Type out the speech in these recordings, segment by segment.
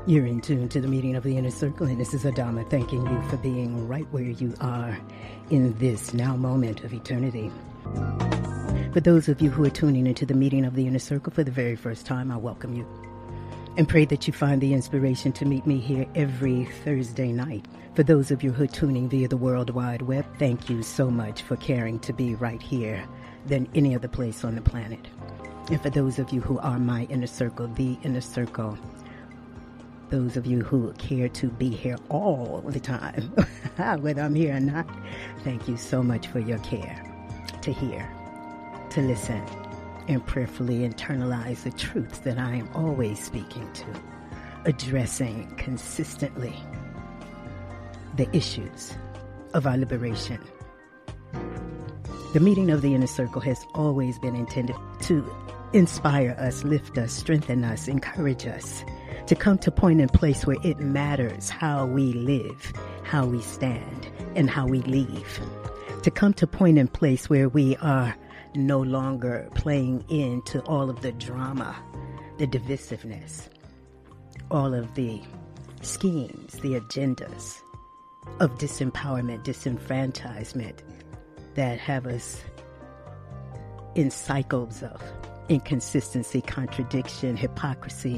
You're in tune to the meeting of the Inner Circle, and this is Adama thanking you for being right where you are in this now moment of eternity. For those of you who are tuning into the meeting of the Inner Circle for the very first time, I welcome you and pray that you find the inspiration to meet me here every Thursday night. For those of you who are tuning via the World Wide Web, thank you so much for caring to be right here than any other place on the planet. And for those of you who are my Inner Circle, the Inner Circle, those of you who care to be here all the time, whether I'm here or not, thank you so much for your care to hear, to listen, and prayerfully internalize the truths that I am always speaking to, addressing consistently the issues of our liberation. The meeting of the Inner Circle has always been intended to inspire us, lift us, strengthen us, encourage us, to come to point and place where it matters how we live, how we stand, and how we leave. To come to point and place where we are no longer playing into all of the drama, the divisiveness, all of the schemes, the agendas of disempowerment, disenfranchisement that have us in cycles of inconsistency, contradiction, hypocrisy,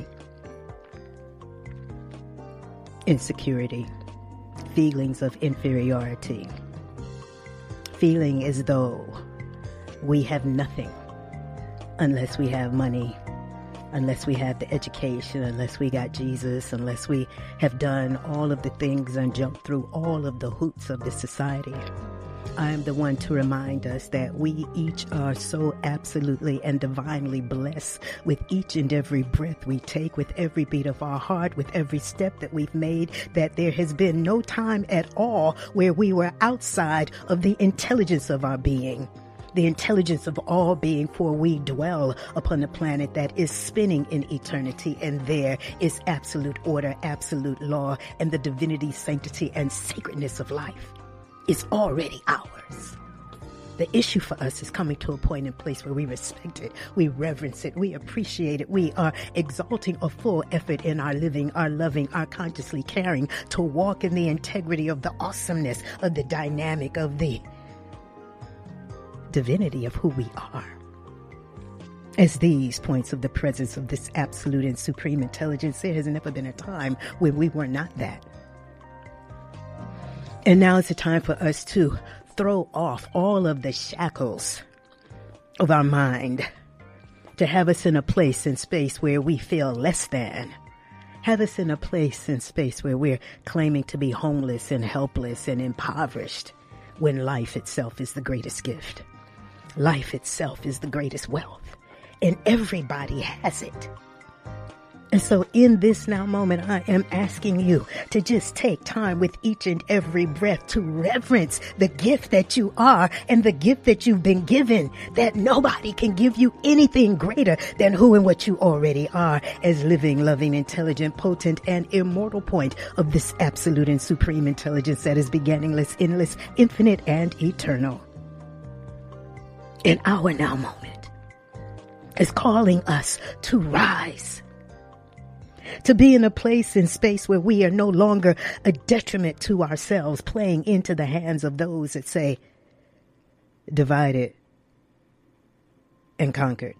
insecurity, feelings of inferiority, feeling as though we have nothing unless we have money, unless we have the education, unless we got Jesus, unless we have done all of the things and jumped through all of the hoops of this society. I am the one to remind us that we each are so absolutely and divinely blessed with each and every breath we take, with every beat of our heart, with every step that we've made, that there has been no time at all where we were outside of the intelligence of our being, the intelligence of all being, for we dwell upon a planet that is spinning in eternity, and there is absolute order, absolute law, and the divinity, sanctity, and sacredness of life is already ours. The issue for us is coming to a point and place where we respect it, we reverence it, we appreciate it, we are exalting a full effort in our living, our loving, our consciously caring, to walk in the integrity of the awesomeness, of the dynamic, of the divinity of who we are. As these points of the presence of this absolute and supreme intelligence, there has never been a time when we were not that. And now is the time for us to throw off all of the shackles of our mind, to have us in a place and space where we feel less than, have us in a place and space where we're claiming to be homeless and helpless and impoverished, when life itself is the greatest gift. Life itself is the greatest wealth, and everybody has it. And so in this now moment, I am asking you to just take time with each and every breath to reverence the gift that you are and the gift that you've been given, that nobody can give you anything greater than who and what you already are, as living, loving, intelligent, potent, and immortal point of this absolute and supreme intelligence that is beginningless, endless, infinite, and eternal. In our now moment is calling us to rise, to be in a place and space where we are no longer a detriment to ourselves, playing into the hands of those that say, divided and conquered.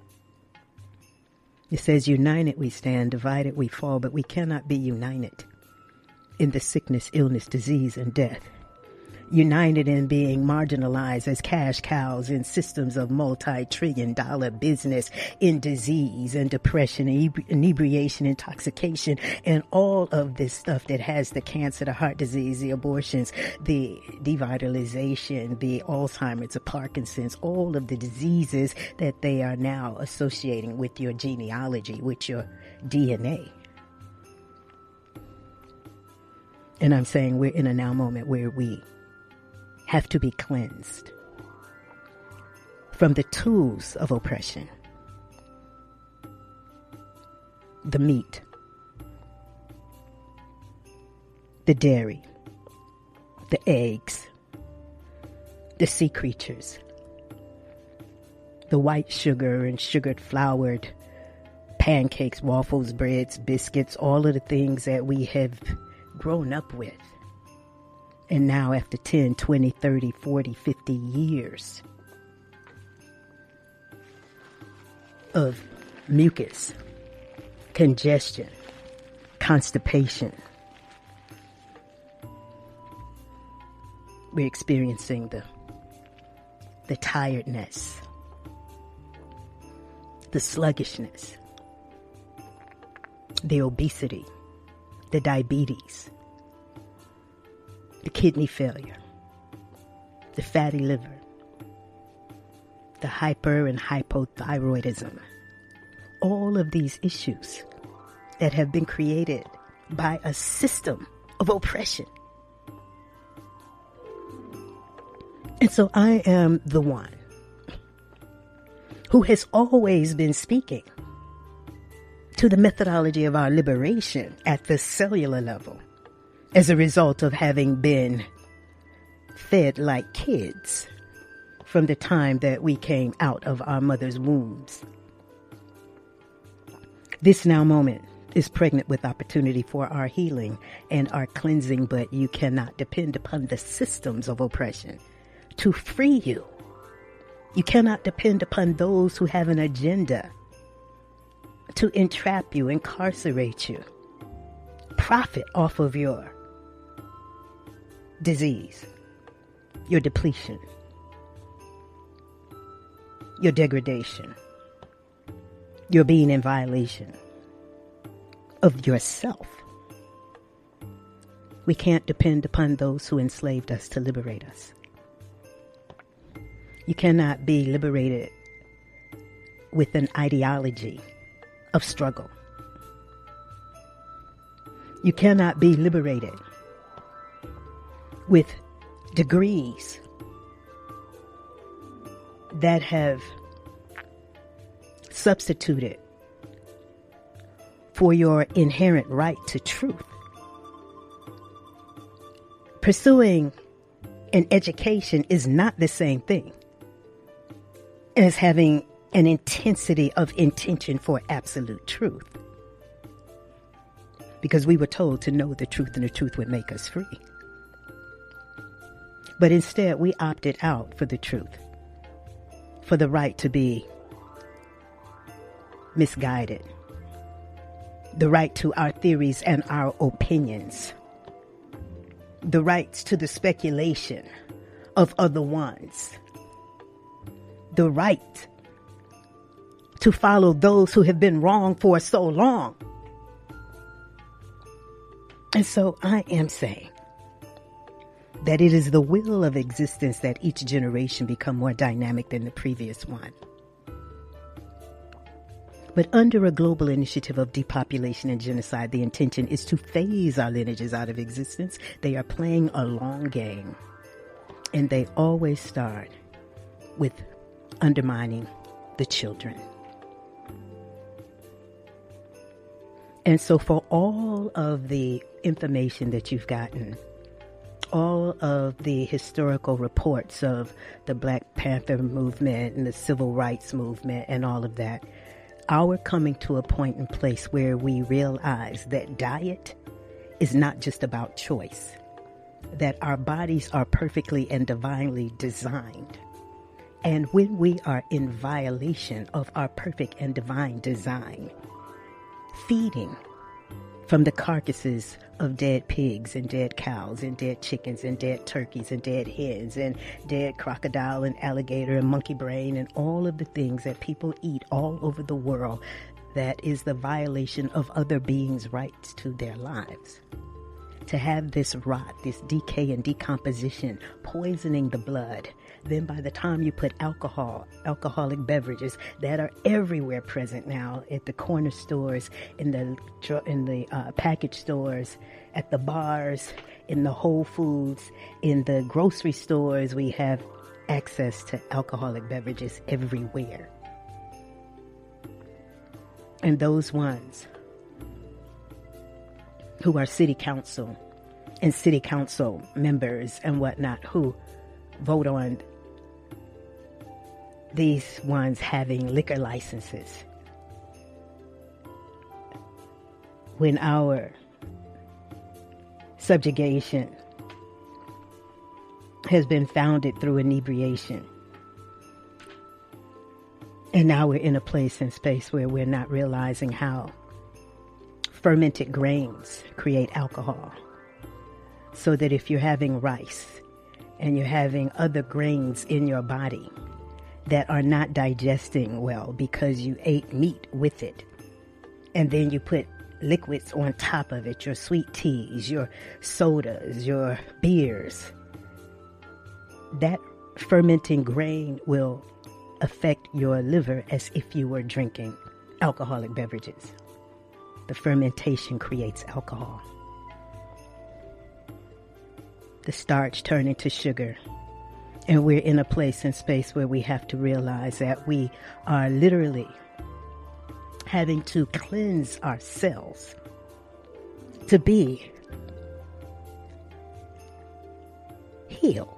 It says, united we stand, divided we fall, but we cannot be united in the sickness, illness, disease, and death. United in being marginalized as cash cows in systems of multi-trillion-dollar business, in disease and depression, inebriation, intoxication, and all of this stuff that has the cancer, the heart disease, the abortions, the devitalization, the Alzheimer's, the Parkinson's, all of the diseases that they are now associating with your genealogy, with your DNA. And I'm saying we're in a now moment where we have to be cleansed from the tools of oppression, the meat, the dairy, the eggs, the sea creatures, the white sugar and sugared floured pancakes, waffles, breads, biscuits, all of the things that we have grown up with. And now after 10, 20, 30, 40, 50 years of mucus, congestion, constipation, we're experiencing the tiredness, the sluggishness, the obesity, the diabetes, the kidney failure, the fatty liver, the hyper and hypothyroidism. All of these issues that have been created by a system of oppression. And so I am the one who has always been speaking to the methodology of our liberation at the cellular level as a result of having been fed like kids from the time that we came out of our mother's wombs. This now moment is pregnant with opportunity for our healing and our cleansing, but you cannot depend upon the systems of oppression to free you. You cannot depend upon those who have an agenda to entrap you, incarcerate you, profit off of your disease, your depletion, your degradation, your being in violation of yourself. We can't depend upon those who enslaved us to liberate us. You cannot be liberated with an ideology of struggle. You cannot be liberated with degrees that have substituted for your inherent right to truth. Pursuing an education is not the same thing as having an intensity of intention for absolute truth. Because we were told to know the truth and the truth would make us free. But instead we opted out for the truth, for the right to be misguided, the right to our theories and our opinions, the rights to the speculation of other ones, the right to follow those who have been wrong for so long. And so I am saying that it is the will of existence that each generation become more dynamic than the previous one. But under a global initiative of depopulation and genocide, the intention is to phase our lineages out of existence. They are playing a long game, and they always start with undermining the children. And so for all of the information that you've gotten, all of the historical reports of the Black Panther movement and the civil rights movement and all of that, our coming to a point and place where we realize that diet is not just about choice, that our bodies are perfectly and divinely designed. And when we are in violation of our perfect and divine design, feeding from the carcasses of dead pigs and dead cows and dead chickens and dead turkeys and dead hens and dead crocodile and alligator and monkey brain and all of the things that people eat all over the world, that is the violation of other beings' rights to their lives. To have this rot, this decay and decomposition poisoning the blood, then by the time you put alcoholic beverages that are everywhere present now at the corner stores, in the package stores, at the bars, in the Whole Foods, in the grocery stores, we have access to alcoholic beverages everywhere. And those ones who are city council and city council members and whatnot, who vote on these ones having liquor licenses, when our subjugation has been founded through inebriation. And now we're in a place and space where we're not realizing how fermented grains create alcohol. So that if you're having rice and you're having other grains in your body that are not digesting well because you ate meat with it, and then you put liquids on top of it, your sweet teas, your sodas, your beers, that fermenting grain will affect your liver as if you were drinking alcoholic beverages. The fermentation creates alcohol. The starch turns into sugar. And we're in a place and space where we have to realize that we are literally having to cleanse ourselves to be healed.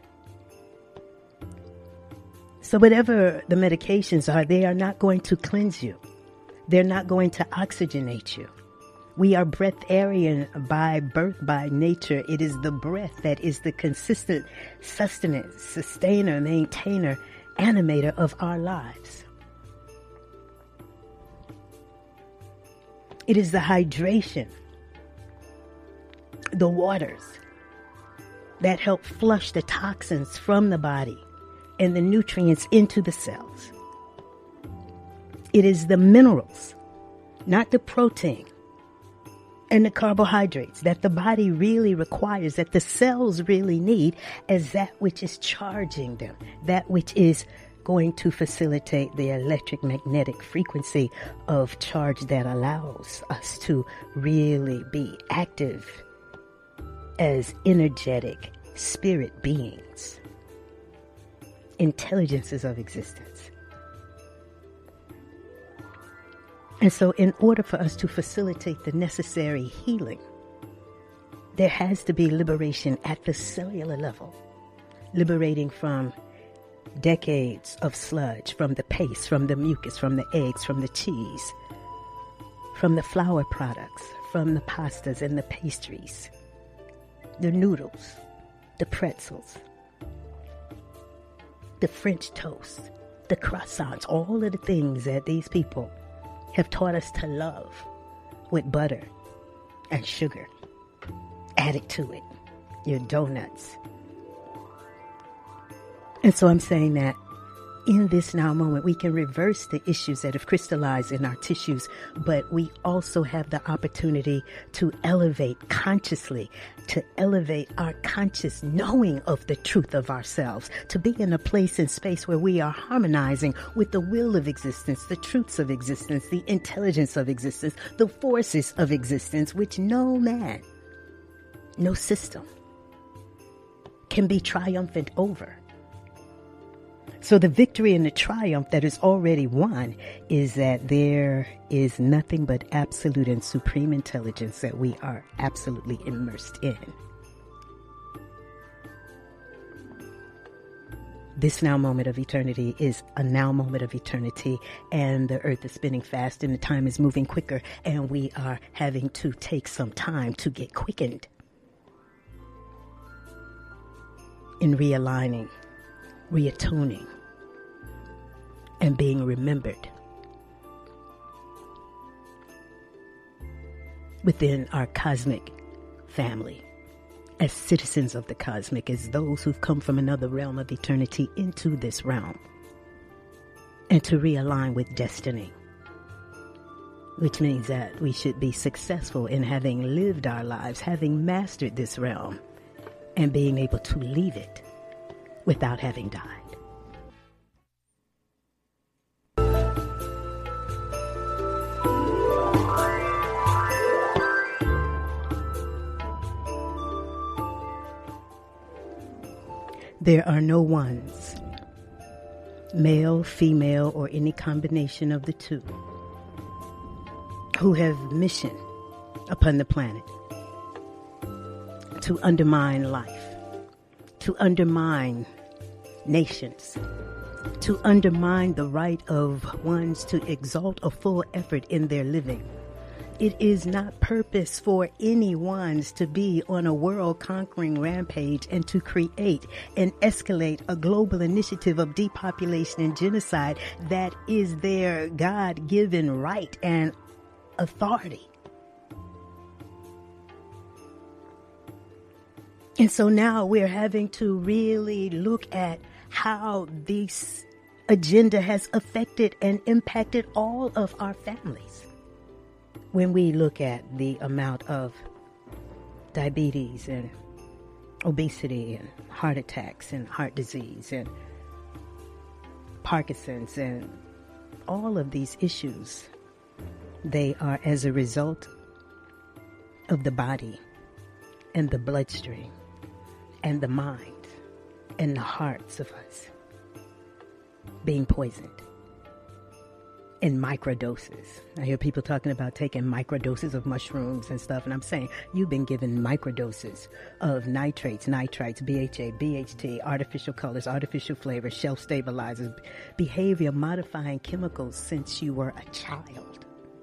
So whatever the medications are, they are not going to cleanse you. They're not going to oxygenate you. We are breatharian by birth, by nature. It is the breath that is the consistent sustenance, sustainer, maintainer, animator of our lives. It is the hydration, the waters that help flush the toxins from the body and the nutrients into the cells. It is the minerals, not the protein and the carbohydrates that the body really requires, that the cells really need, as that which is charging them, that which is going to facilitate the electric magnetic frequency of charge that allows us to really be active as energetic spirit beings, intelligences of existence. And so in order for us to facilitate the necessary healing, there has to be liberation at the cellular level, liberating from decades of sludge, from the paste, from the mucus, from the eggs, from the cheese, from the flour products, from the pastas and the pastries, the noodles, the pretzels, the French toast, the croissants, all of the things that these people have taught us to love with butter and sugar added to it, your donuts. And so I'm saying that in this now moment, we can reverse the issues that have crystallized in our tissues, but we also have the opportunity to elevate consciously, to elevate our conscious knowing of the truth of ourselves, to be in a place and space where we are harmonizing with the will of existence, the truths of existence, the intelligence of existence, the forces of existence, which no man, no system can be triumphant over. So the victory and the triumph that is already won is that there is nothing but absolute and supreme intelligence that we are absolutely immersed in. This now moment of eternity is a now moment of eternity, and the earth is spinning fast and the time is moving quicker, and we are having to take some time to get quickened in realigning, reattuning, and being remembered within our cosmic family, as citizens of the cosmic, as those who've come from another realm of eternity into this realm, and to realign with destiny, which means that we should be successful in having lived our lives, having mastered this realm, and being able to leave it without having died. There are no ones, male, female, or any combination of the two, who have mission upon the planet to undermine life, to undermine nations, to undermine the right of ones to exalt a full effort in their living, It is not purpose for anyone's to be on a world-conquering rampage and to create and escalate a global initiative of depopulation and genocide. That is their God-given right and authority. And so now we're having to really look at how this agenda has affected and impacted all of our families. When we look at the amount of diabetes and obesity and heart attacks and heart disease and Parkinson's and all of these issues, they are as a result of the body and the bloodstream and the mind and the hearts of us being poisoned in microdoses. I hear people talking about taking microdoses of mushrooms and stuff, and I'm saying you've been given microdoses of nitrates, nitrites, BHA, BHT, artificial colors, artificial flavors, shelf stabilizers, behavior modifying chemicals since you were a child.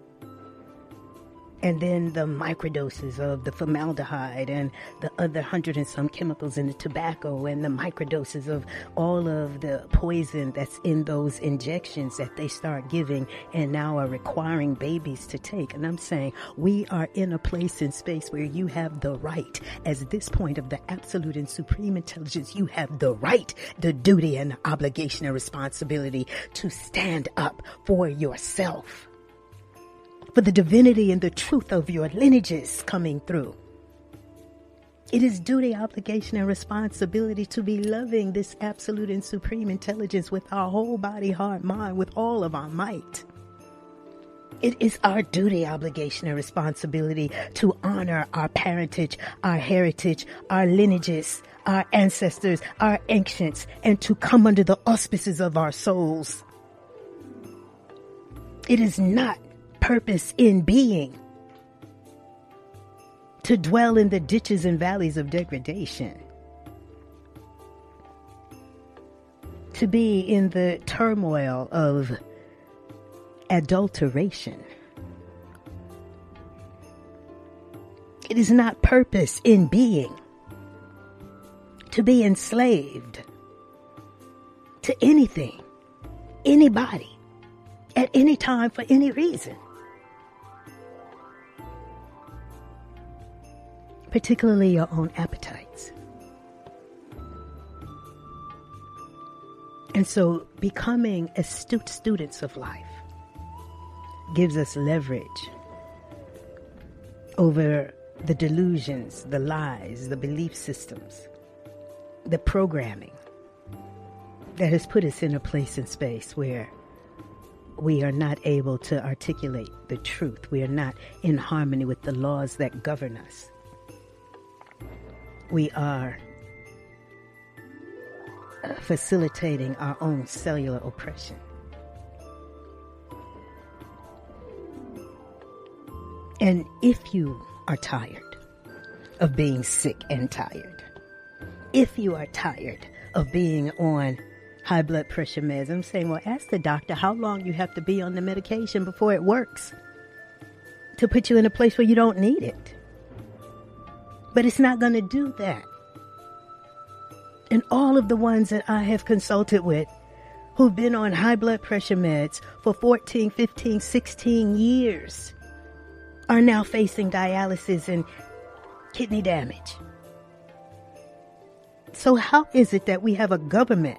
And then the microdoses of the formaldehyde and the other 100 and some chemicals in the tobacco, and the microdoses of all of the poison that's in those injections that they start giving and now are requiring babies to take. And I'm saying we are in a place in space where you have the right, as this point of the absolute and supreme intelligence, you have the right, the duty and the obligation and responsibility to stand up for yourself, for the divinity and the truth of your lineages coming through. It is duty, obligation, and responsibility to be loving this absolute and supreme intelligence with our whole body, heart, mind, with all of our might. It is our duty, obligation, and responsibility to honor our parentage, our heritage, our lineages, our ancestors, our ancients, and to come under the auspices of our souls. It is not purpose in being to dwell in the ditches and valleys of degradation, to be in the turmoil of adulteration. It is not purpose in being to be enslaved to anything, anybody, at any time, for any reason. Particularly your own appetites. And so becoming astute students of life gives us leverage over the delusions, the lies, the belief systems, the programming that has put us in a place and space where we are not able to articulate the truth. We are not in harmony with the laws that govern us. We are facilitating our own cellular oppression. And if you are tired of being sick and tired, if you are tired of being on high blood pressure meds, I'm saying, well, ask the doctor how long you have to be on the medication before it works to put you in a place where you don't need it. But it's not going to do that. And all of the ones that I have consulted with who've been on high blood pressure meds for 14, 15, 16 years are now facing dialysis and kidney damage. So how is it that we have a government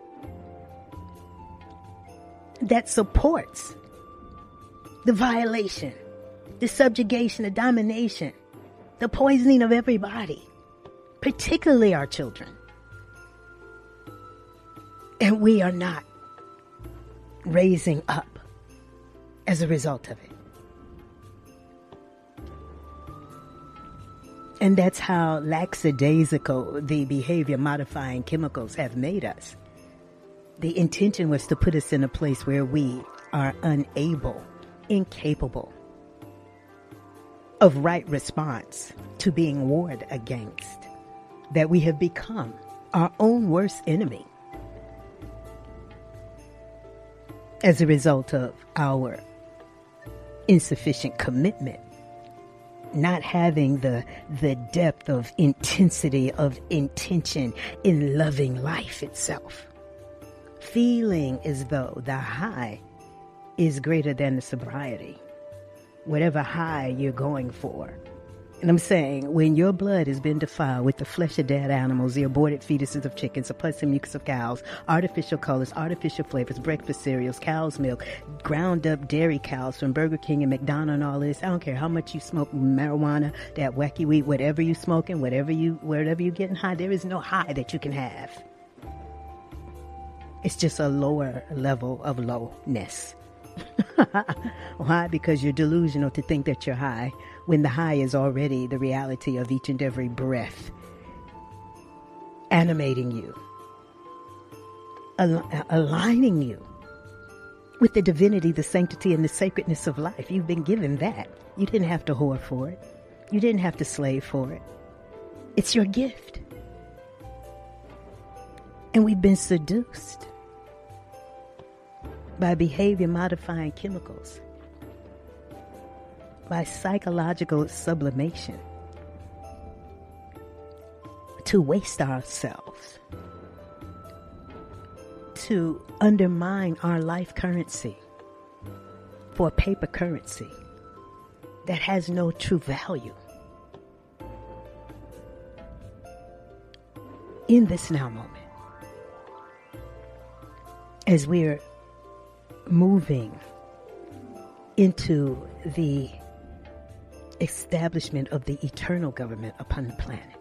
that supports the violation, the subjugation, the domination, the poisoning of everybody, particularly our children? And we are not raising up as a result of it. And that's how lackadaisical the behavior modifying chemicals have made us. The intention was to put us in a place where we are unable, incapable of right response to being warred against, that we have become our own worst enemy as a result of our insufficient commitment not having the depth of intensity of intention in loving life itself. Feeling as though the high is greater than the sobriety, whatever high you're going for. And I'm saying, when your blood has been defiled with the flesh of dead animals, the aborted fetuses of chickens, the pus and mucus of cows, artificial colors, artificial flavors, breakfast cereals, cow's milk, ground up dairy cows from Burger King and McDonald's and all this. I don't care how much you smoke marijuana, that wacky weed, whatever you smoking, whatever you getting high, there is no high that you can have. It's just a lower level of lowness. Why? Because you're delusional to think that you're high, when the high is already the reality of each and every breath, animating you, aligning you with the divinity, the sanctity, and the sacredness of life. You've been given that. You didn't have to whore for it. You didn't have to slave for it. It's your gift. And we've been seduced by behavior modifying chemicals, by psychological sublimation, to waste ourselves, to undermine our life currency for paper currency that has no true value. In this now moment, as we're moving into the establishment of the eternal government upon the planet,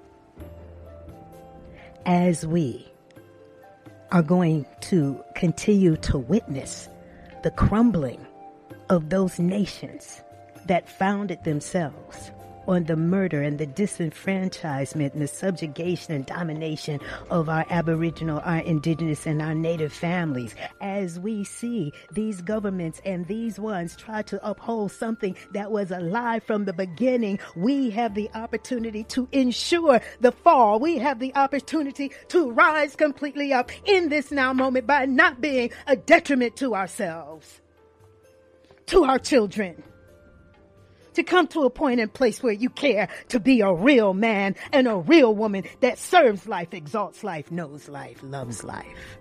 as we are going to continue to witness the crumbling of those nations that founded themselves on the murder and the disenfranchisement and the subjugation and domination of our Aboriginal, our Indigenous, and our Native families, as we see these governments and these ones try to uphold something that was alive from the beginning, we have the opportunity to ensure the fall. We have the opportunity to rise completely up in this now moment by not being a detriment to ourselves, to our children, to come to a point and place where you care to be a real man and a real woman that serves life, exalts life, knows life, loves life,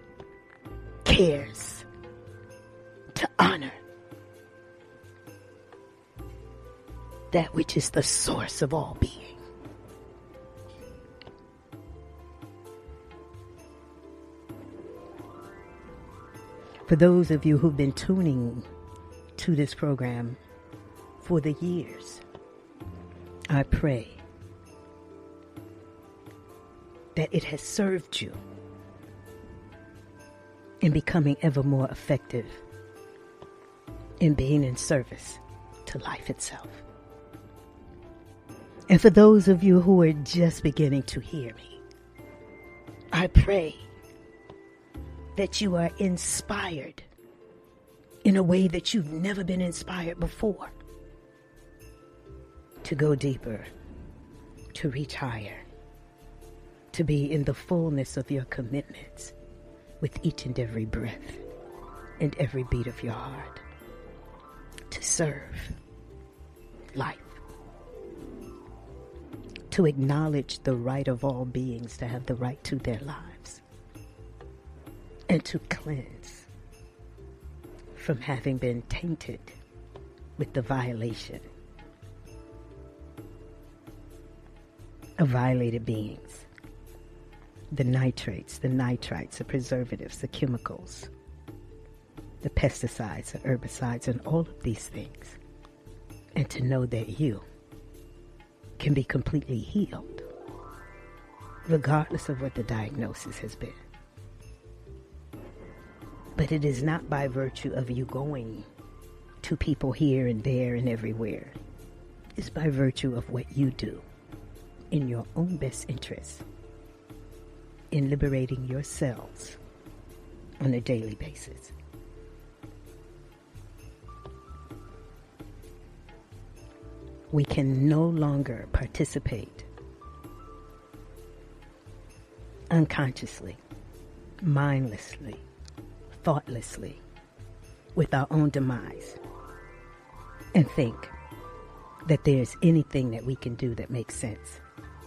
cares to honor that which is the source of all being. For those of you who've been tuning to this program for the years, I pray that it has served you in becoming ever more effective in being in service to life itself. And for those of you who are just beginning to hear me, I pray that you are inspired in a way that you've never been inspired before, to go deeper, to reach higher, to be in the fullness of your commitments with each and every breath and every beat of your heart, to serve life, to acknowledge the right of all beings to have the right to their lives, and to cleanse from having been tainted with the violation of violated beings, the nitrates, the nitrites, the preservatives, the chemicals, the pesticides, the herbicides, and all of these things, and to know that you can be completely healed regardless of what the diagnosis has been. But it is not by virtue of you going to people here and there and everywhere. It's by virtue of what you do in your own best interest in liberating yourselves on a daily basis. We can no longer participate unconsciously, mindlessly, thoughtlessly with our own demise and think that there's anything that we can do that makes sense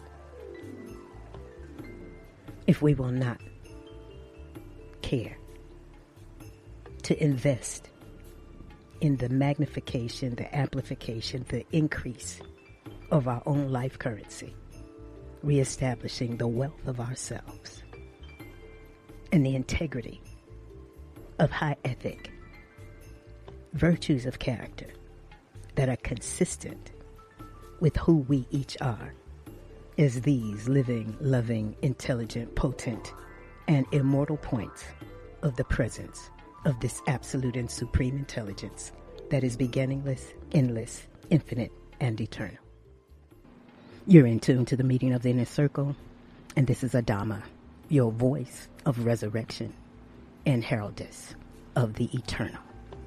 if we will not care to invest in the magnification, the amplification, the increase of our own life currency, reestablishing the wealth of ourselves and the integrity of high ethic, virtues of character that are consistent with who we each are as these living, loving, intelligent, potent, and immortal points of the presence of this absolute and supreme intelligence that is beginningless, endless, infinite, and eternal. You're in tune to the meeting of the Inner Circle, and this is Adama, your voice of resurrection and heraldess of the eternal.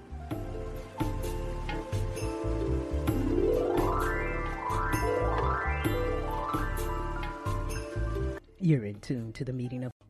You're in tune to the meeting of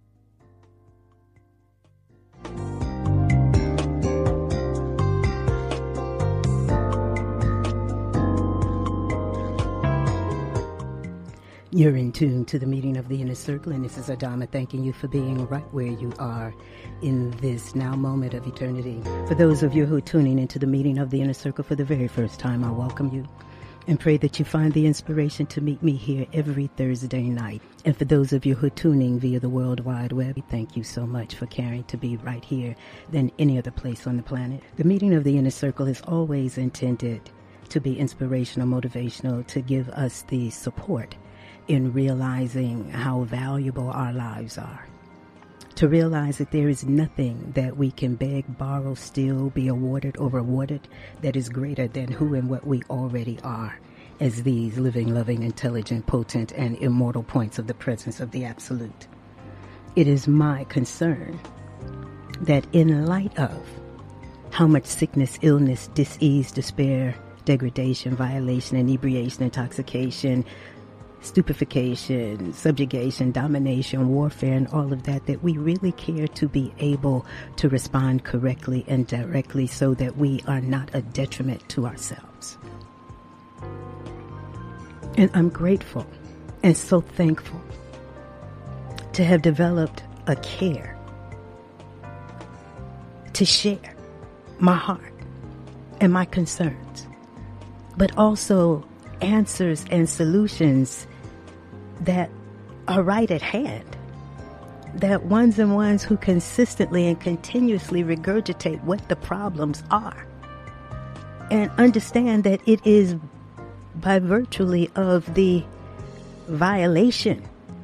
You're in tune to the meeting of the Inner Circle, and this is Adama thanking you for being right where you are in this now moment of eternity. For those of you who are tuning into the meeting of the Inner Circle for the very first time, I welcome you and pray that you find the inspiration to meet me here every Thursday night. And for those of you who are tuning via the World Wide Web, thank you so much for caring to be right here than any other place on the planet. The meeting of the Inner Circle is always intended to be inspirational, motivational, to give us the support in realizing how valuable our lives are. To realize that there is nothing that we can beg, borrow, steal, be awarded, or rewarded that is greater than who and what we already are as these living, loving, intelligent, potent, and immortal points of the presence of the Absolute. It is my concern that in light of how much sickness, illness, dis-ease, despair, degradation, violation, inebriation, intoxication, stupefaction, subjugation, domination, warfare, and all of that, that we really care to be able to respond correctly and directly so that we are not a detriment to ourselves. And I'm grateful and so thankful to have developed a care to share my heart and my concerns, but also answers and solutions that are right at hand, that ones and ones who consistently and continuously regurgitate what the problems are and understand that it is by virtually of the violation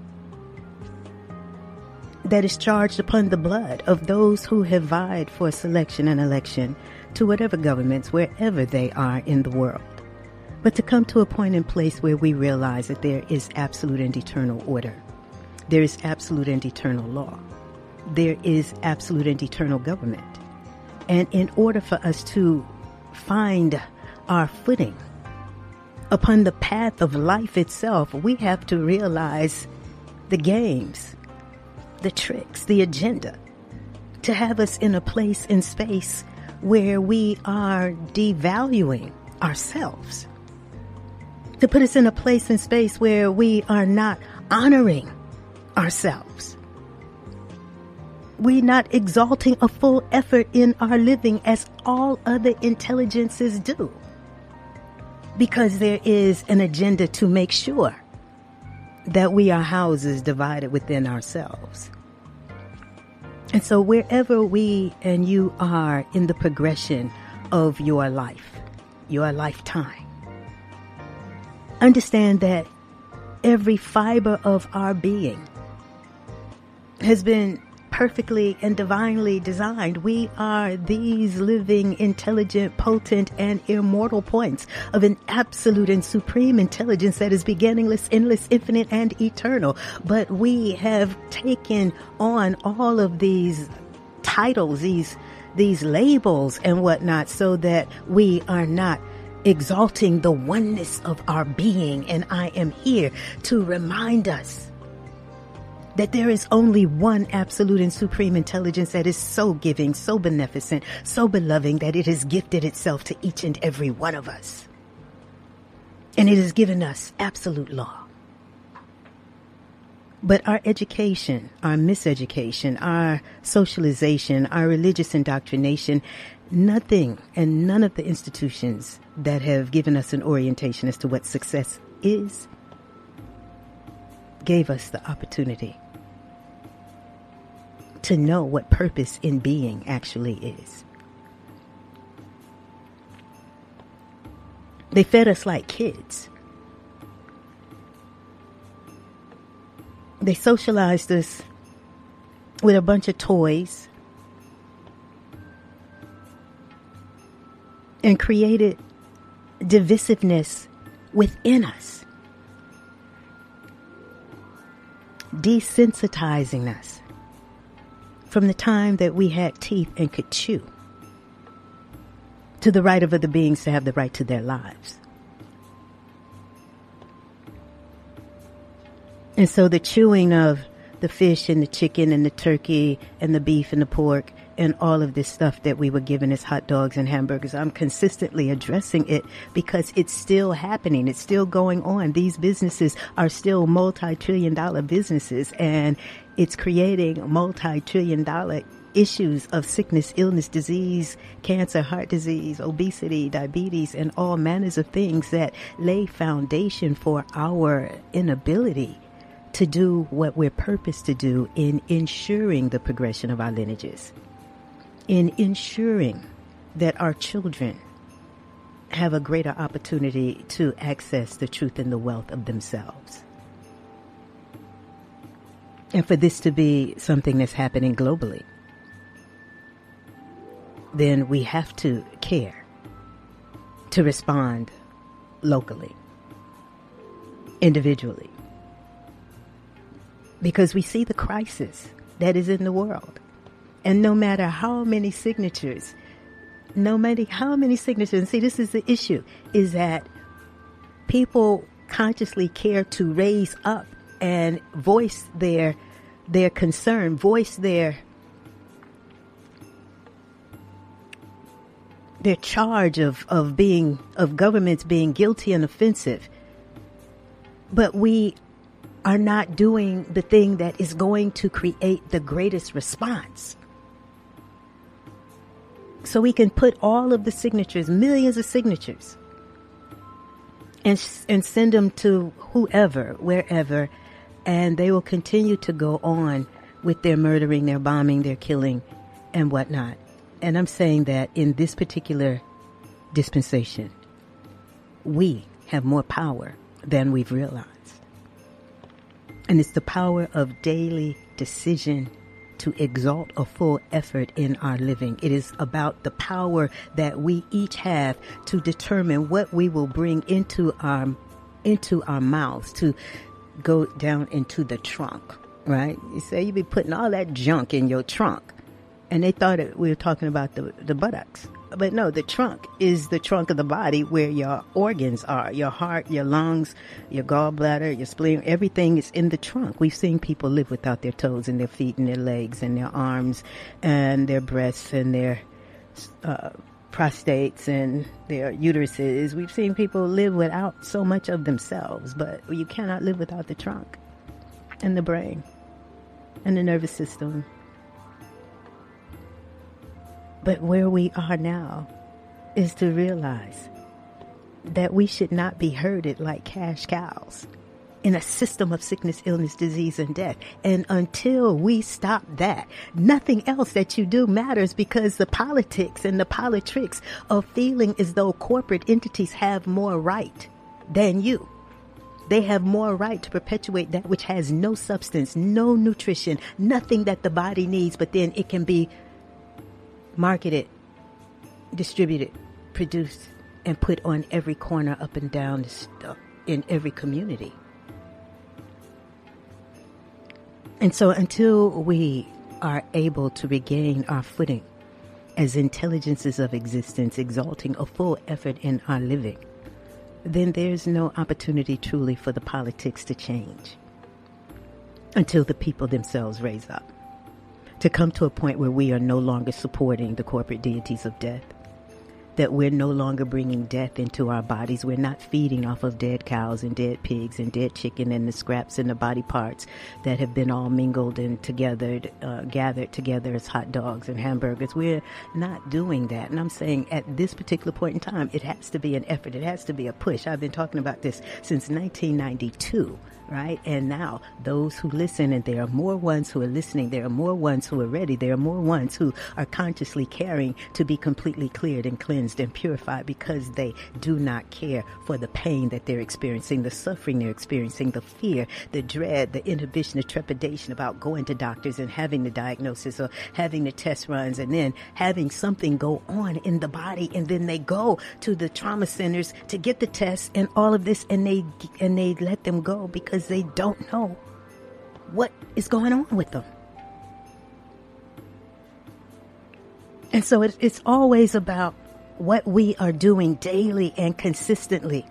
that is charged upon the blood of those who have vied for selection and election to whatever governments, wherever they are in the world. But to come to a point in place where we realize that there is absolute and eternal order. There is absolute and eternal law. There is absolute and eternal government. And in order for us to find our footing upon the path of life itself, we have to realize the games, the tricks, the agenda, to have us in a place and space where we are devaluing ourselves, to put us in a place and space where we are not honoring ourselves. We're not exalting a full effort in our living as all other intelligences do, because there is an agenda to make sure that we are houses divided within ourselves. And so wherever we and you are in the progression of your life, your lifetime, understand that every fiber of our being has been perfectly and divinely designed. We are these living, intelligent, potent, and immortal points of an absolute and supreme intelligence that is beginningless, endless, infinite, and eternal. But we have taken on all of these titles, these labels and whatnot, so that we are not exalting the oneness of our being. And I am here to remind us that there is only one absolute and supreme intelligence that is so giving, so beneficent, so beloved, that it has gifted itself to each and every one of us. And it has given us absolute law. But our education, our miseducation, our socialization, our religious indoctrination, nothing and none of the institutions that have given us an orientation as to what success is gave us the opportunity to know what purpose in being actually is. They fed us like kids. They socialized us with a bunch of toys and created divisiveness within us, desensitizing us from the time that we had teeth and could chew to the right of other beings to have the right to their lives. And so the chewing of the fish and the chicken and the turkey and the beef and the pork and all of this stuff that we were given as hot dogs and hamburgers, I'm consistently addressing it because it's still happening. It's still going on. These businesses are still multi-trillion-dollar businesses, and it's creating multi-trillion-dollar issues of sickness, illness, disease, cancer, heart disease, obesity, diabetes, and all manners of things that lay foundation for our inability to do what we're purposed to do in ensuring the progression of our lineages, in ensuring that our children have a greater opportunity to access the truth and the wealth of themselves. And for this to be something that's happening globally, then we have to care to respond locally, individually. Because we see the crisis that is in the world. And no matter how many signatures, and see, this is the issue, is that people consciously care to raise up and voice their concern, voice their charge of governments being guilty and offensive. But we are not doing the thing that is going to create the greatest response. So we can put all of the signatures, millions of signatures, and send them to whoever, wherever, and they will continue to go on with their murdering, their bombing, their killing, and whatnot. And I'm saying that in this particular dispensation, we have more power than we've realized. And it's the power of daily decision to exalt a full effort in our living. It is about the power that we each have to determine what we will bring into our mouths, to go down into the trunk, right? You say you be putting all that junk in your trunk. And they thought we were talking about the buttocks. But no, the trunk is the trunk of the body where your organs are. Your heart, your lungs, your gallbladder, your spleen, everything is in the trunk. We've seen people live without their toes and their feet and their legs and their arms and their breasts and their prostates and their uteruses. We've seen people live without so much of themselves, but you cannot live without the trunk and the brain and the nervous system. But where we are now is to realize that we should not be herded like cash cows in a system of sickness, illness, disease, and death. And until we stop that, nothing else that you do matters, because the politics and the politricks of feeling as though corporate entities have more right than you. They have more right to perpetuate that which has no substance, no nutrition, nothing that the body needs, but then it can be marketed, distributed, produced, and put on every corner up and down in every community. And so until we are able to regain our footing as intelligences of existence, exalting a full effort in our living, then there's no opportunity truly for the politics to change until the people themselves raise up to come to a point where we are no longer supporting the corporate deities of death, that we're no longer bringing death into our bodies. We're not feeding off of dead cows and dead pigs and dead chicken and the scraps and the body parts that have been all mingled and together, gathered together as hot dogs and hamburgers. We're not doing that. And I'm saying at this particular point in time, it has to be an effort. It has to be a push. I've been talking about this since 1992. Right? And now those who listen, and there are more ones who are listening, there are more ones who are ready, there are more ones who are consciously caring to be completely cleared and cleansed and purified, because they do not care for the pain that they're experiencing, the suffering they're experiencing, the fear, the dread, the inhibition, the trepidation about going to doctors and having the diagnosis or having the test runs and then having something go on in the body, and then they go to the trauma centers to get the tests and all of this, and they let them go because they don't know what is going on with them. And so it's always about what we are doing daily and consistently.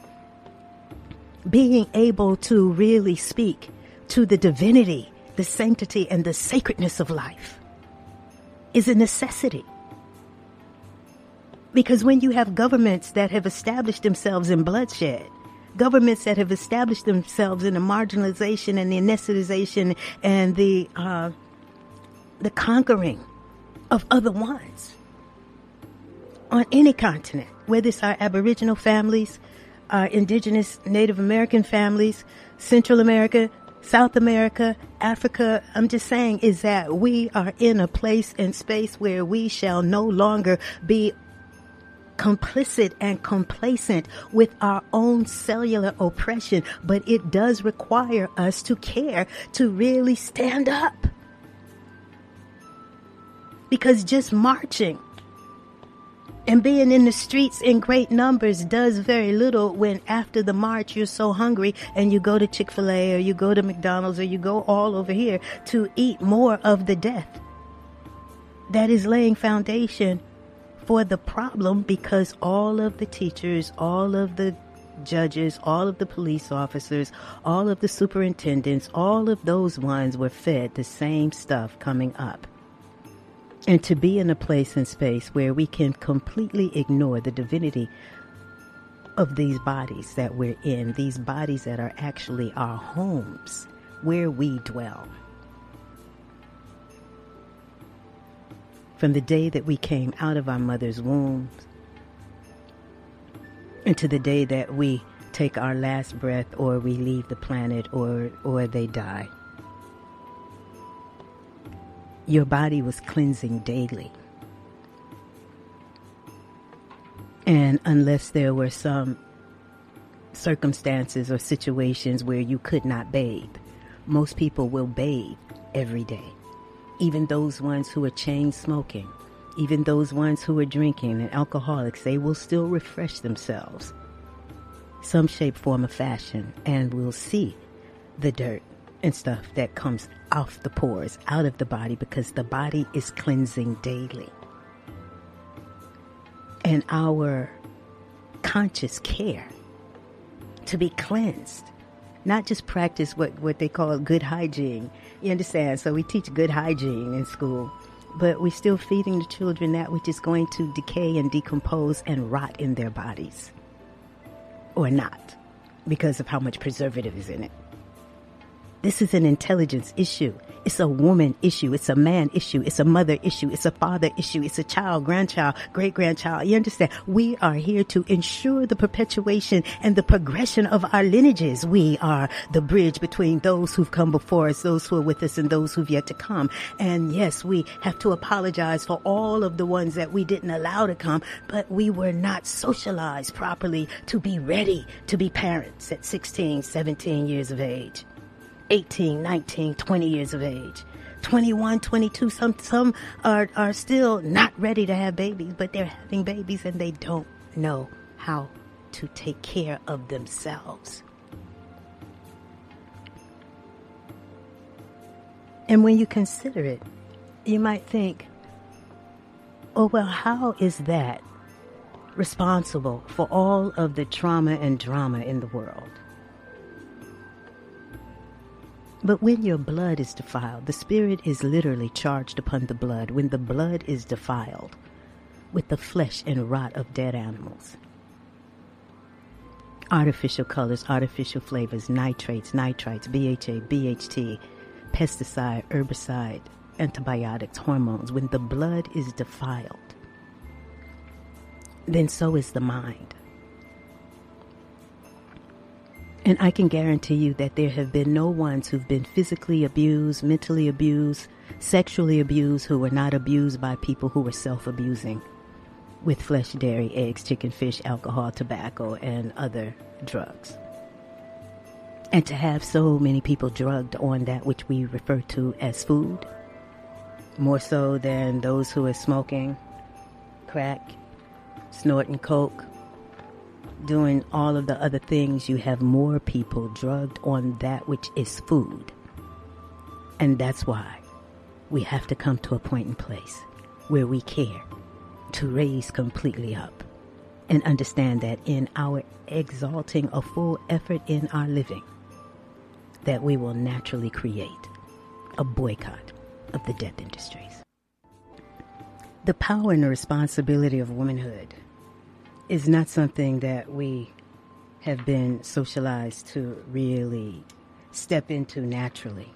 Being able to really speak to the divinity, the sanctity, and the sacredness of life is a necessity. Because when you have governments that have established themselves in bloodshed, governments that have established themselves in the marginalization and the anesthetization and the conquering of other ones on any continent, whether it's our Aboriginal families, our indigenous Native American families, Central America, South America, Africa, I'm just saying is that we are in a place and space where we shall no longer be complicit and complacent with our own cellular oppression, but it does require us to care, to really stand up. Because just marching and being in the streets in great numbers does very little when after the march you're so hungry and you go to Chick-fil-A or you go to McDonald's or you go all over here to eat more of the death that is laying foundation for the problem, because all of the teachers, all of the judges, all of the police officers, all of the superintendents, all of those ones were fed the same stuff coming up. And to be in a place and space where we can completely ignore the divinity of these bodies that we're in, these bodies that are actually our homes, where we dwell. From the day that we came out of our mother's wombs into the day that we take our last breath or we leave the planet or they die. Your body was cleansing daily. And unless there were some circumstances or situations where you could not bathe, most people will bathe every day. Even those ones who are chain smoking, even those ones who are drinking and alcoholics, they will still refresh themselves, some shape, form, or fashion, and will see the dirt and stuff that comes off the pores, out of the body, because the body is cleansing daily. And our conscious care to be cleansed, not just practice what they call good hygiene. You understand? So we teach good hygiene in school, but we're still feeding the children that which is going to decay and decompose and rot in their bodies. Or not, because of how much preservative is in it. This is an intelligence issue. It's a woman issue. It's a man issue. It's a mother issue. It's a father issue. It's a child, grandchild, great-grandchild. You understand? We are here to ensure the perpetuation and the progression of our lineages. We are the bridge between those who've come before us, those who are with us, and those who've yet to come. And yes, we have to apologize for all of the ones that we didn't allow to come, but we were not socialized properly to be ready to be parents at 16, 17 years of age. 18, 19, 20 years of age, 21, 22. Some are still not ready to have babies, but they're having babies and they don't know how to take care of themselves. And when you consider it, you might think, oh, well, how is that responsible for all of the trauma and drama in the world? But when your blood is defiled, the spirit is literally charged upon the blood. When the blood is defiled, with the flesh and rot of dead animals. Artificial colors, artificial flavors, nitrates, nitrites, BHA, BHT, pesticide, herbicide, antibiotics, hormones. When the blood is defiled, then so is the mind. And I can guarantee you that there have been no ones who've been physically abused, mentally abused, sexually abused, who were not abused by people who were self-abusing with flesh, dairy, eggs, chicken, fish, alcohol, tobacco, and other drugs. And to have so many people drugged on that which we refer to as food, more so than those who are smoking crack, snorting coke, doing all of the other things, you have more people drugged on that which is food. And that's why we have to come to a point in place where we care to raise completely up and understand that in our exalting a full effort in our living, that we will naturally create a boycott of the death industries. The power and the responsibility of womanhood is not something that we have been socialized to really step into naturally.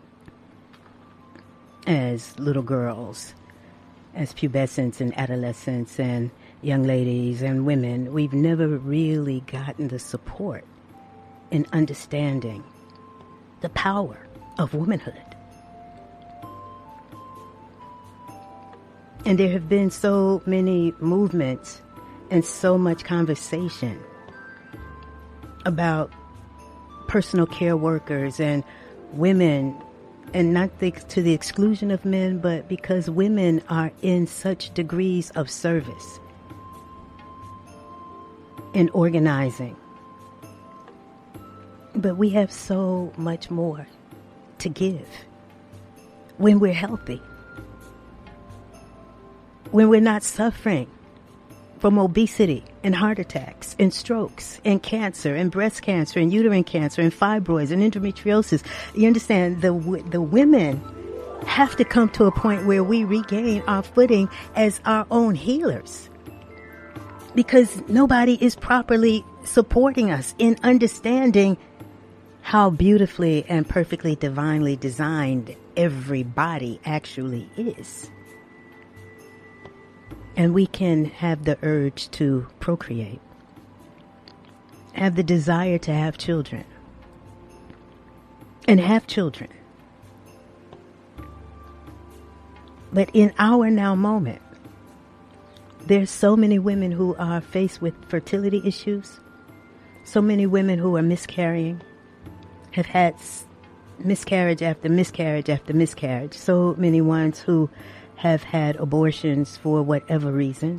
As little girls, as pubescents and adolescents and young ladies and women, we've never really gotten the support in understanding the power of womanhood. And there have been so many movements and so much conversation about personal care workers and women, and not to the exclusion of men, but because women are in such degrees of service in organizing. But we have so much more to give when we're healthy, when we're not suffering from obesity and heart attacks and strokes and cancer and breast cancer and uterine cancer and fibroids and endometriosis. You understand, the women have to come to a point where we regain our footing as our own healers, because nobody is properly supporting us in understanding how beautifully and perfectly divinely designed every body actually is. And we can have the urge to procreate, have the desire to have children, and have children. But in our now moment, there's so many women who are faced with fertility issues, so many women who are miscarrying, have had miscarriage after miscarriage after miscarriage, so many ones who have had abortions for whatever reason.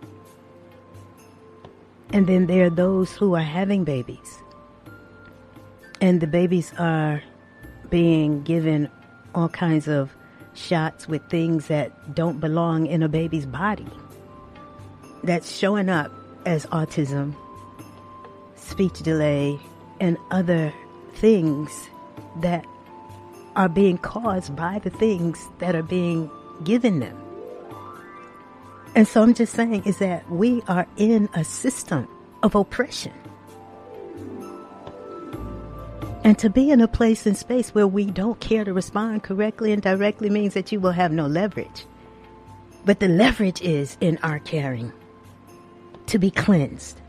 And then there are those who are having babies, and the babies are being given all kinds of shots with things that don't belong in a baby's body, that's showing up as autism, speech delay, and other things that are being caused by the things that are being given them. And so I'm just saying is that we are in a system of oppression. And to be in a place and space where we don't care to respond correctly and directly means that you will have no leverage. But the leverage is in our caring to be cleansed.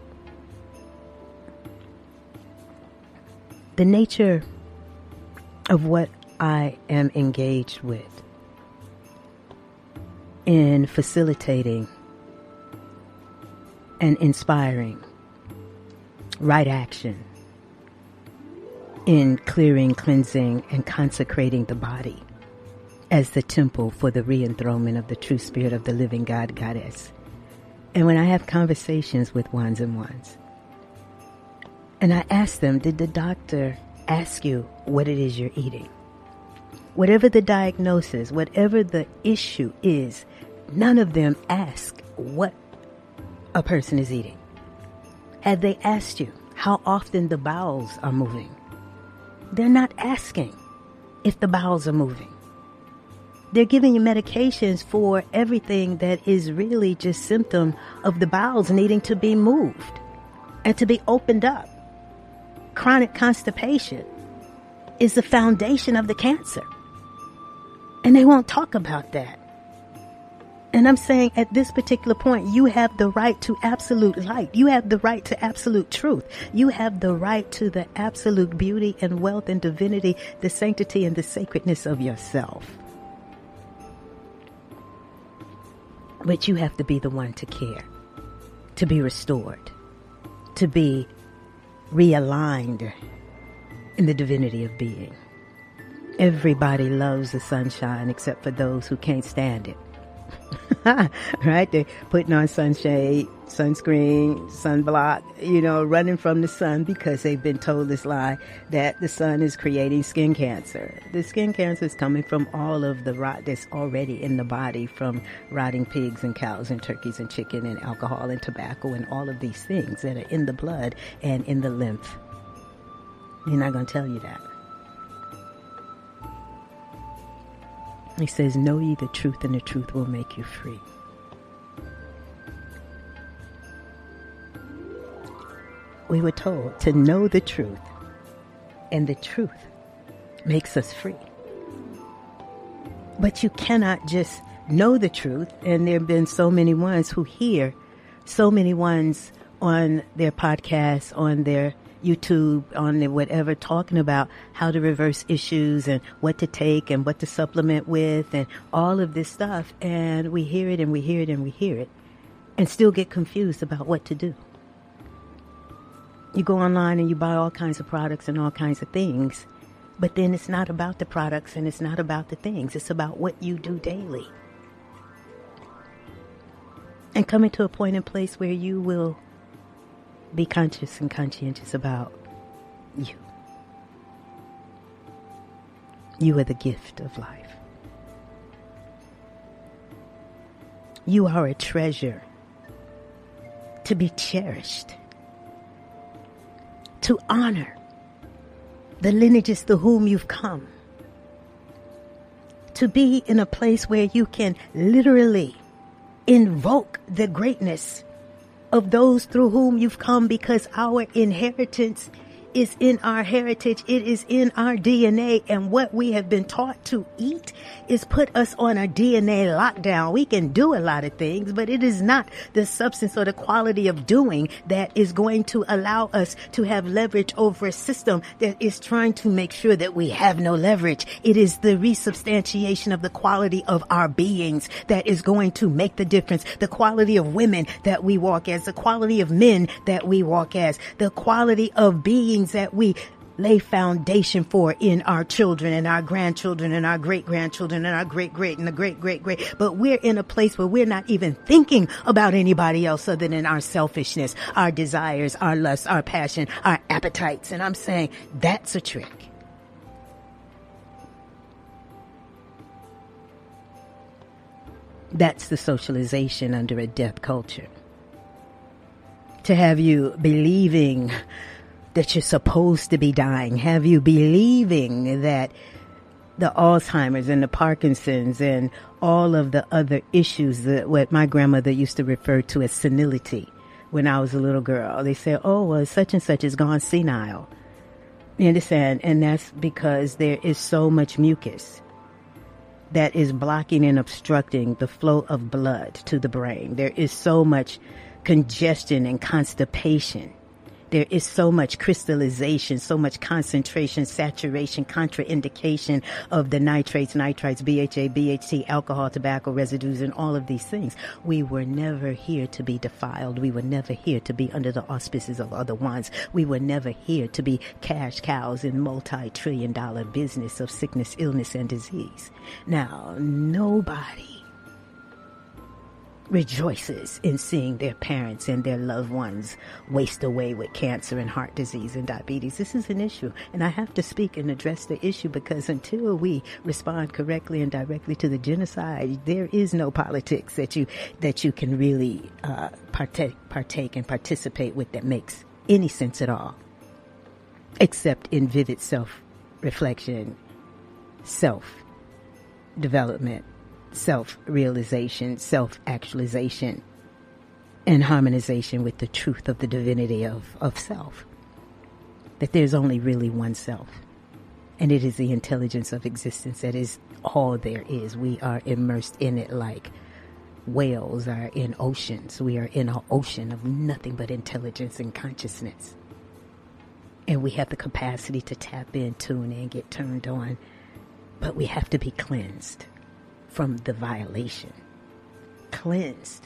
The nature of what I am engaged with in facilitating and inspiring right action in clearing, cleansing, and consecrating the body as the temple for the re-enthronement of the true spirit of the living God, Goddess. And when I have conversations with ones and ones, and I ask them, did the doctor ask you what it is you're eating? Whatever the diagnosis, whatever the issue is, none of them ask what a person is eating. Have they asked you how often the bowels are moving? They're not asking if the bowels are moving. They're giving you medications for everything that is really just symptom of the bowels needing to be moved and to be opened up. Chronic constipation is the foundation of the cancer. And they won't talk about that. And I'm saying at this particular point, you have the right to absolute light. You have the right to absolute truth. You have the right to the absolute beauty and wealth and divinity, the sanctity and the sacredness of yourself. But you have to be the one to care, to be restored, to be realigned in the divinity of being. Everybody loves the sunshine except for those who can't stand it. Right? They're putting on sunshade, sunscreen, sunblock, running from the sun because they've been told this lie that the sun is creating skin cancer. The skin cancer is coming from all of the rot that's already in the body from rotting pigs and cows and turkeys and chicken and alcohol and tobacco and all of these things that are in the blood and in the lymph. You're not going to tell you that. He says, know ye the truth, and the truth will make you free. We were told to know the truth, and the truth makes us free. But you cannot just know the truth, and there have been so many ones who hear so many ones on their podcasts, on their YouTube, on their whatever, talking about how to reverse issues and what to take and what to supplement with and all of this stuff. And we hear it and we hear it and we hear it and still get confused about what to do. You go online and you buy all kinds of products and all kinds of things, but then it's not about the products and it's not about the things. It's about what you do daily. And coming to a point and place where you will be conscious and conscientious about you. You are the gift of life. You are a treasure to be cherished, to honor the lineages to whom you've come, to be in a place where you can literally invoke the greatness of those through whom you've come, because our inheritance is in our heritage. It is in our DNA. And what we have been taught to eat is put us on a DNA lockdown. We can do a lot of things, but it is not the substance or the quality of doing that is going to allow us to have leverage over a system that is trying to make sure that we have no leverage. It is the resubstantiation of the quality of our beings that is going to make the difference. The quality of women that we walk as, the quality of men that we walk as, the quality of beings that we lay foundation for in our children and our grandchildren and our great-grandchildren and our great-great and the great-great-great. But we're in a place where we're not even thinking about anybody else other than our selfishness, our desires, our lusts, our passion, our appetites. And I'm saying that's a trick. That's the socialization under a death culture. To have you believing that you're supposed to be dying, have you believing that the Alzheimer's and the Parkinson's and all of the other issues, that what my grandmother used to refer to as senility when I was a little girl. They say, oh, well, such and such is gone senile. You understand? And that's because there is so much mucus that is blocking and obstructing the flow of blood to the brain. There is so much congestion and constipation. There is so much crystallization, so much concentration, saturation, contraindication of the nitrates, BHA, BHT, alcohol, tobacco residues, and all of these things. We were never here to be defiled. We were never here to be under the auspices of other ones. We were never here to be cash cows in multi-trillion-dollar business of sickness, illness, and disease. Now, nobody rejoices in seeing their parents and their loved ones waste away with cancer and heart disease and diabetes. This is an issue, and I have to speak and address the issue, because until we respond correctly and directly to the genocide, there is no politics that you can really partake and participate with that makes any sense at all, except in vivid self-reflection, self self-development, self-realization, self-actualization, and harmonization with the truth of the divinity of self. That there's only really one self. And it is the intelligence of existence that is all there is. We are immersed in it like whales are in oceans. We are in an ocean of nothing but intelligence and consciousness. And we have the capacity to tap in, tune in, get turned on. But we have to be cleansed from the violation. Cleansed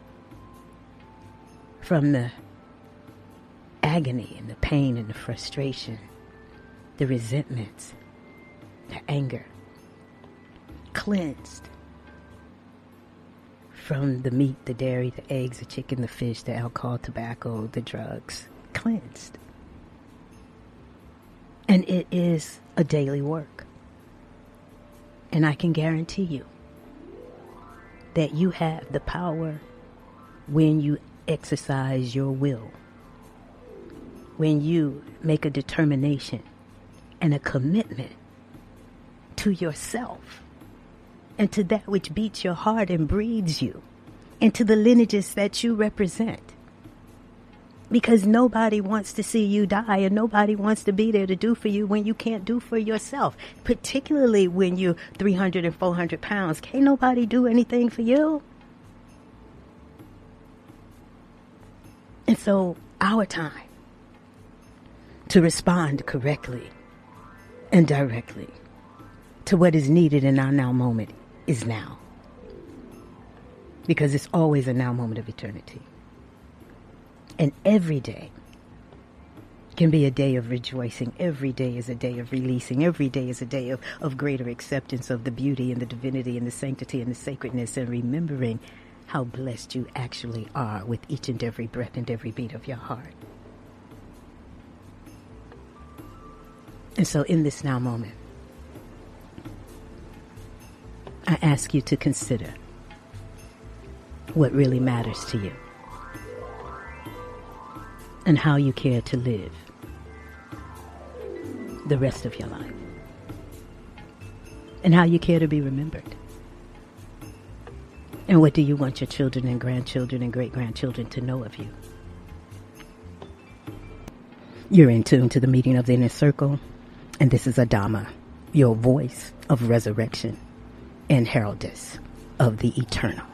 from the agony and the pain and the frustration, the resentments, the anger. Cleansed from the meat, the dairy, the eggs, the chicken, the fish, the alcohol, tobacco, the drugs. Cleansed. And it is a daily work. And I can guarantee you that you have the power when you exercise your will, when you make a determination and a commitment to yourself and to that which beats your heart and breathes you, and to the lineages that you represent. Because nobody wants to see you die, and nobody wants to be there to do for you when you can't do for yourself, particularly when you're 300 and 400 pounds. Can't nobody do anything for you. And so our time to respond correctly and directly to what is needed in our now moment is now. Because it's always a now moment of eternity. And every day can be a day of rejoicing. Every day is a day of releasing. Every day is a day of greater acceptance of the beauty and the divinity and the sanctity and the sacredness, and remembering how blessed you actually are with each and every breath and every beat of your heart. And so in this now moment, I ask you to consider what really matters to you and how you care to live the rest of your life, and how you care to be remembered. And what do you want your children and grandchildren and great-grandchildren to know of you? You're in tune to the meeting of the Inner Circle, and this is Adama, your voice of resurrection and heraldess of the eternal.